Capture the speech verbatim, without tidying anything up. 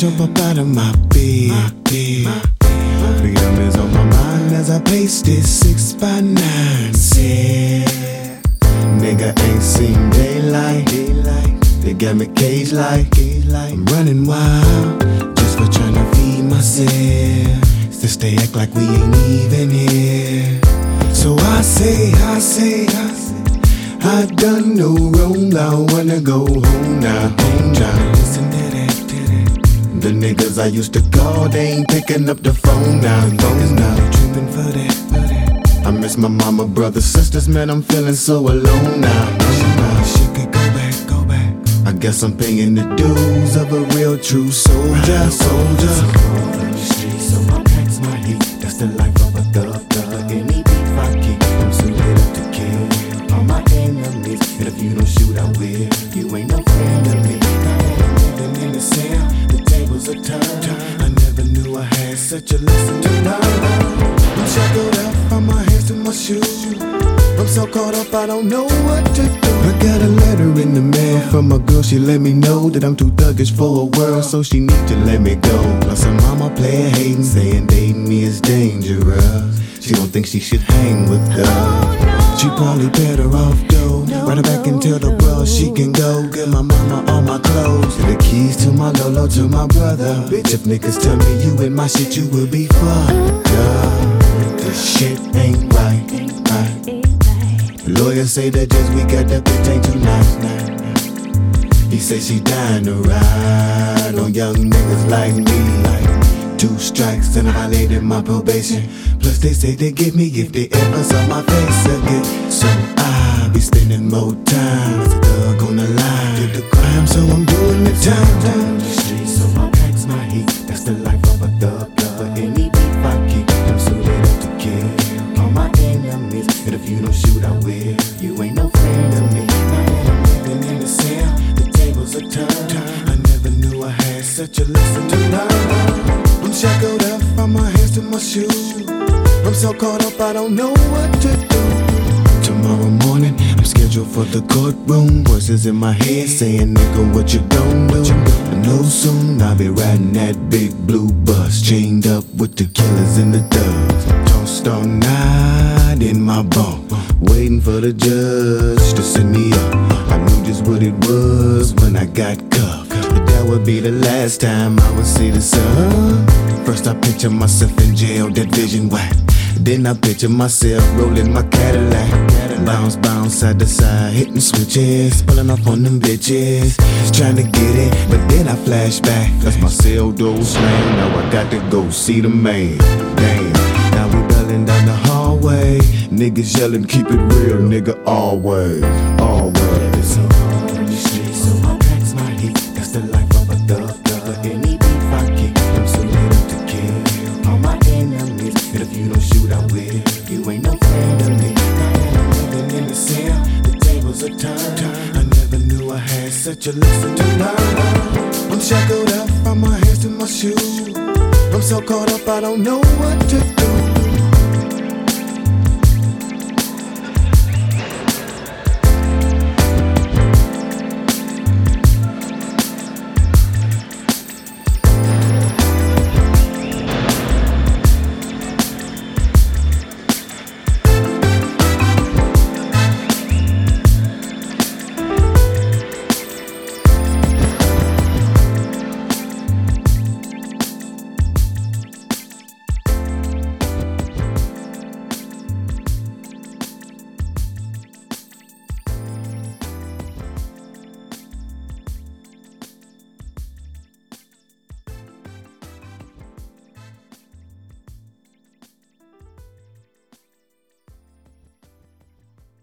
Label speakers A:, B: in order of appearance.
A: jump up out of my bed. Freedom is on my mind as I pace this six by nine. Said, nigga ain't seen daylight. They got me caged like I'm running wild just for trying to feed myself. Since they act like we ain't even here. So I say, I say, I say, I done no wrong. I wanna go home now, home now. Listen to that, to that. The niggas I used to call, they ain't picking up the phone now. Phone now, they tripping for that, for that. I miss my mama, brother, sisters, man. I'm feeling so alone now. Now she could go back, go back. I guess I'm paying the dues of a real true soldier, soldier. On the streets, so I packs my heat. That's the life of a thug, thug. Any beef I keep, I'm so lit up to kill all my enemies. And if you don't shoot, I will. You ain't no friend of me. Living in the cell, the tables are turned. I never knew I had such a lesson to learn. I'm shackled up from my hands to my shoes. I'm so caught up, I don't know what to do. I got a letter in the mail from a girl, she let me know that I'm too thuggish for a world, so she need to let me go. Plus her mama playin' hatin', saying dating me is dangerous. She don't think she should hang with us. She probably better off though. Ride her back and tell the world she can go. Give my mama all my clothes, the keys to my Lolo to my brother. Bitch, if niggas tell me you in my shit, you will be fucked up. This shit ain't right, right. Lawyers say that just we got that bitch ain't too nice, nah. He say she dying to ride on young niggas like me. Like two strikes and I violated my probation. Plus they say they get me if they ever saw my face again. So I be spending more time as a thug on the line. Did the crime, so I'm doing the time. Down the street, so I packs my heat. That's the life of a thug, thug. Any beef I keep, I'm so lit up to kill all my enemies. And if you don't shoot, I will. You ain't no friend of me. Living in the cell, the tables are turned. I never knew I had such a lesson to learn. I'm shackled up from my hands to my shoes. I'm so caught up, I don't know what to do. Tomorrow morning, I'm scheduled for the courtroom. Voices in my head saying, nigga, what you gon' do? I know soon I'll be riding that big blue bus, chained up with the killers and the thugs. Tossed all night in my bunk, waiting for the judge to send me up. I knew just what it was when I got cuffed. But that would be the last time I would see the sun. First I picture myself in jail, that vision whack. Then I picture myself rolling my Cadillac. Bounce, bounce, side to side, hitting switches, pulling up on them bitches, trying to get it, but then I flash back, cause my cell door slammed. Now I got to go see the man. Damn, now we belling down the hallway. Niggas yelling, keep it real, nigga, always, always. So on the street, so I packs my heat. That's the life of a thug, thug. Any beef I keep, I'm so lit up to kill all my enemies. And if you don't shoot, I will. You ain't no friend of me. Living in the cell, the tables are turned. I never knew I had such a lesson to learn. I'm shackled up from my hands to my shoes. I'm so caught up, I don't know what to do.